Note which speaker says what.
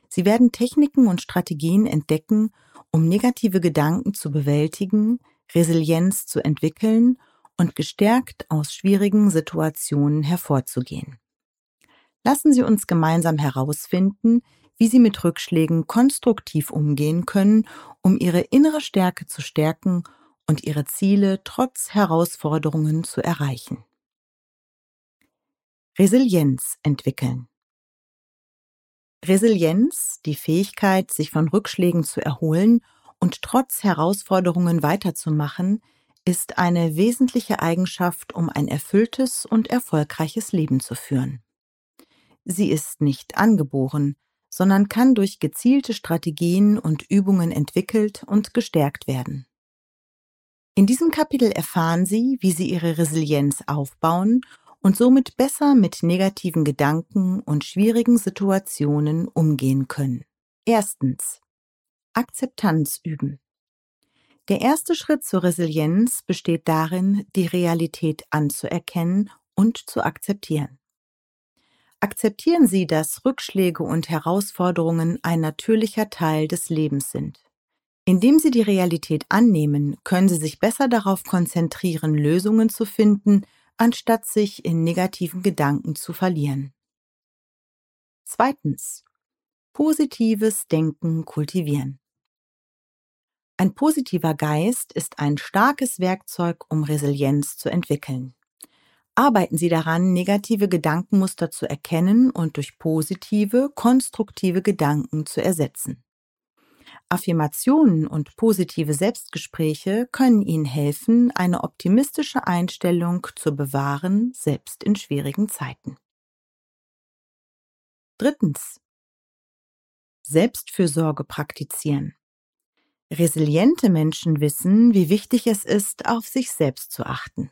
Speaker 1: Sie werden Techniken und Strategien entdecken, um negative Gedanken zu bewältigen, Resilienz zu entwickeln und gestärkt aus schwierigen Situationen hervorzugehen. Lassen Sie uns gemeinsam herausfinden, wie Sie mit Rückschlägen konstruktiv umgehen können, um Ihre innere Stärke zu stärken und Ihre Ziele trotz Herausforderungen zu erreichen. Resilienz entwickeln. Resilienz, die Fähigkeit, sich von Rückschlägen zu erholen und trotz Herausforderungen weiterzumachen, ist eine wesentliche Eigenschaft, um ein erfülltes und erfolgreiches Leben zu führen. Sie ist nicht angeboren, sondern kann durch gezielte Strategien und Übungen entwickelt und gestärkt werden. In diesem Kapitel erfahren Sie, wie Sie Ihre Resilienz aufbauen und somit besser mit negativen Gedanken und schwierigen Situationen umgehen können. Erstens. Akzeptanz üben. Der erste Schritt zur Resilienz besteht darin, die Realität anzuerkennen und zu akzeptieren. Akzeptieren Sie, dass Rückschläge und Herausforderungen ein natürlicher Teil des Lebens sind. Indem Sie die Realität annehmen, können Sie sich besser darauf konzentrieren, Lösungen zu finden, anstatt sich in negativen Gedanken zu verlieren. Zweitens. Positives Denken kultivieren. Ein positiver Geist ist ein starkes Werkzeug, um Resilienz zu entwickeln. Arbeiten Sie daran, negative Gedankenmuster zu erkennen und durch positive, konstruktive Gedanken zu ersetzen. Affirmationen und positive Selbstgespräche können Ihnen helfen, eine optimistische Einstellung zu bewahren, selbst in schwierigen Zeiten. Drittens. Selbstfürsorge praktizieren. Resiliente Menschen wissen, wie wichtig es ist, auf sich selbst zu achten.